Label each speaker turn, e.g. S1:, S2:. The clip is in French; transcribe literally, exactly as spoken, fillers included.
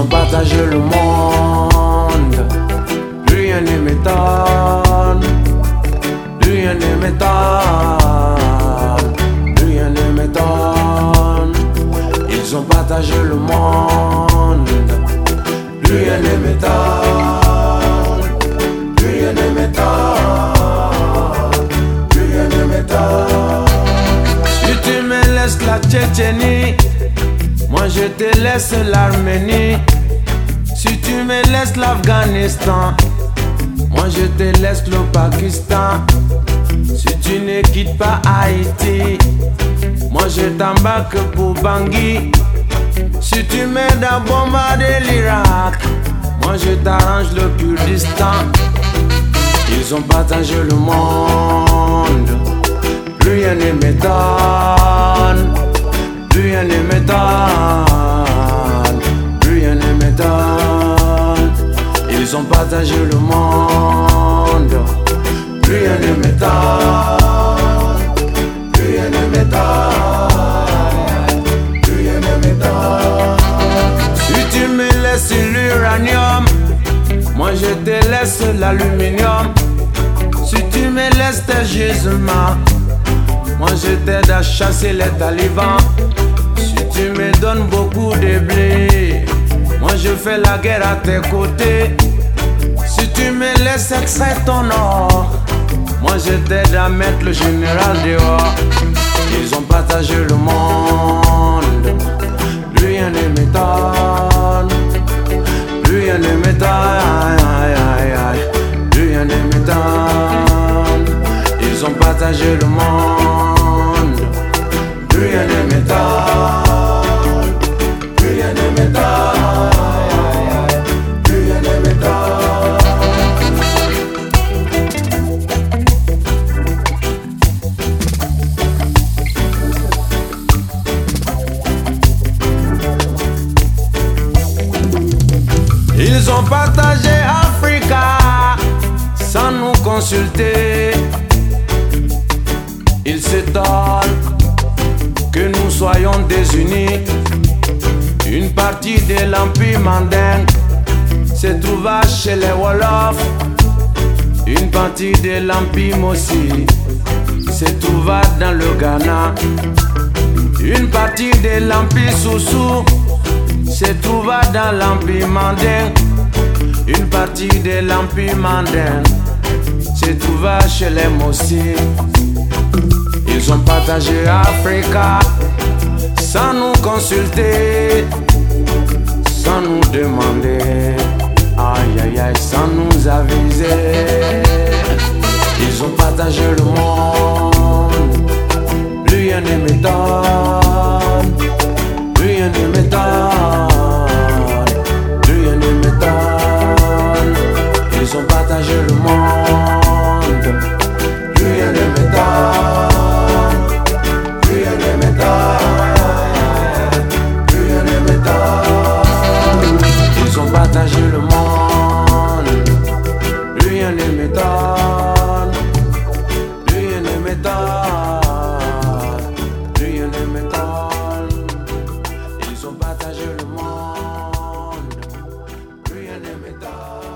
S1: ont partagé le monde. Plus rien ne m'étonne. Plus rien ne m'étonne. Plus rien ne m'étonne. Ils ont partagé le monde. Plus rien ne m'étonne. Plus rien ne m'étonne. Plus rien ne m'étonne. Si tu me laisses la Tchétchénie, moi je te laisse l'Arménie. Si tu me laisses l'Afghanistan, moi je te laisse le Pakistan. Si tu ne quittes pas Haïti, moi je t'embarque pour Bangui. Si tu m'aides à bombarder l'Irak, moi je t'arrange le Kurdistan. Ils ont partagé le monde. Plus rien ne m'étonne. Plus rien ne m'étonne. Plus rien ne m'étonne. Ils ont partagé le monde. Plus rien ne m'étonne. Plus rien ne m'étonne. Plus rien ne m'étonne. Si tu me laisses l'uranium, moi je te laisse l'aluminium. Si tu me laisses tes gisements, moi je t'aide à chasser les talibans. Si tu me donnes beaucoup de blé, moi je fais la guerre à tes côtés. Si tu me laisses extraire ton or, moi je t'aide à mettre le général dehors. Ils ont partagé le monde. Plus rien ne m'étonne. Plus rien ne m'étonne. Plus rien ne m'étonne. Ils ont partagé le monde. Plus rien ne m'étonne. Plus rien ne m'étonne. Plus rien ne m'étonne. Ils ont partagé Africa sans nous consulter. Ils s'étonnent que nous soyons désunis. Une partie de l'Empire mandingue se trouva chez les Wolofs. Une partie de l'Empire Mossi se trouva dans le Ghana. Une partie de l'Empire Soussou se trouva dans l'Empire mandingue. Une partie de l'Empire mandingue se trouva chez les Mossi. Ils ont partagé Africa sans nous consulter, sans nous demander, aïe aïe aïe, sans nous aviser. Ils ont partagé le monde. Plus rien ne m'étonne. Plus rien ne m'étonne. Plus rien ne m'étonne. Ils ont partagé le monde. Plus rien ne m'étonne. Plus rien ne m'étonne. Plus rien ne m'étonne. Ils ont partagé le monde. Plus rien ne m'étonne. Plus rien ne m'étonne. Plus rien ne m'étonne. Ils ont partagé le monde. Plus rien ne m'étonne.